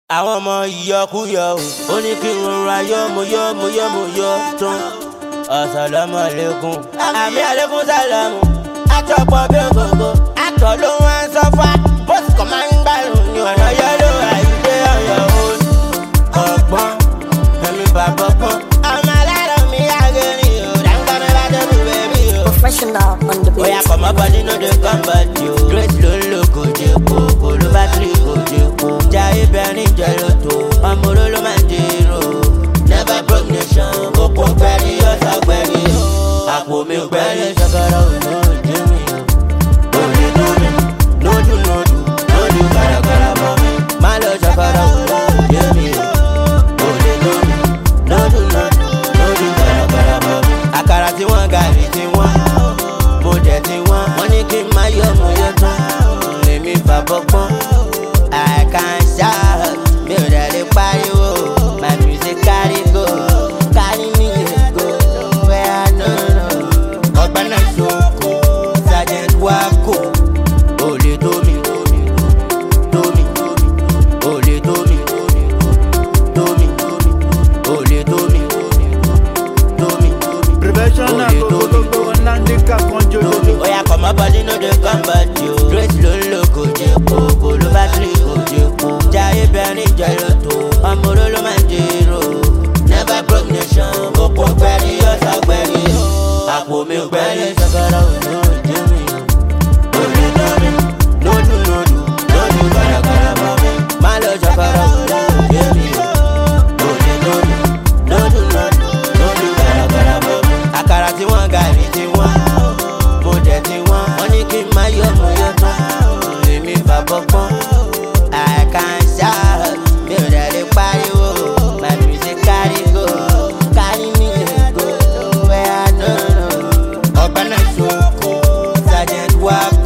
àwọn ọmọ ìyọkúyọ ó ní kí n rọra yọ tún Assalamu alaikum àmì alaikum salamu àtọ̀pọ̀ bí ògógó àtọ̀ ló wá ń sọ́fà bóṣù kan máa ń gbàrún ní ọ̀nà yẹ́lò àìgbé ọ̀yọ́ òun ọ̀gbọ́n ẹ̀mí bàbọ̀gbọ́n ọmọ alárọ̀ mi àgẹ̀rìn ò dáńgbà mi bá dé mi bẹ́ẹ̀bí o. Professional on the beat. Oya kọ̀ mọ́ bọ́dí no dey come back yo. Grace ló ń lò kò jẹ́ kó kò ló bá tiri kò jẹ́ kó. Jayé bẹ̀rin jẹ́ lóto ọmọ oró ló máa ń dèrò. Never broke nation òpó gbẹ̀rí ọ̀sà gbẹ̀rí. Àpò mi ò gbẹ̀rí ṣàkàrà òun ò jẹ́ mi o. Òní lórí lójú kàràkàrà mọ́ mi. Má lọ ṣàkàrà òun ò jẹ́ mi o. Òní lórí lójú kàràkàrà mọ́ mi. Àkàrà tí wọ́n gàrí tí wọ́n mo jẹ tí wọ́n ní kí n má yọ mo yọ tán lèmi fàbọ́gbọ́n I can shout mi ò dẹ̀ lè pariwo my music carry go carry me go where I know ọ̀gbẹ́nà ṣoko sergeant wako olè tómi olè tómi olè tómi. Professional go Nandika conjure. Oya kọ̀ mọ́ bọ́dí no dey come back yo. Grace ló ń lò kò jẹ́ kó kò ló bá tiri kò jẹ́ kó. Jayé bẹ̀rin jẹ́ lóto ọmọ oró ló máa ń dèrò. Never broke nation òpó gbẹ̀rí ọ̀sà gbẹ̀rí. Àpò mi ò gbẹ̀rí ṣàkàrà òun ò jẹ́ mi o. Òní lójú kàràkàrà mọ́ mi. Má lọ ṣàkàrà òun ò jẹ́ mi o. Òní lójú kàràkàrà mọ́ mi. Àkàrà tí wọ́n gàrí tí wọ́n mo jẹ tí wọ́n ní kí n má yọ mo yọ tán lèmi fàbọ́gbọ́n I can shout mi ò dẹ̀ lè pariwo my music carry go carry me go where I know ọ̀gbẹ́nà ṣoko sergeant wako.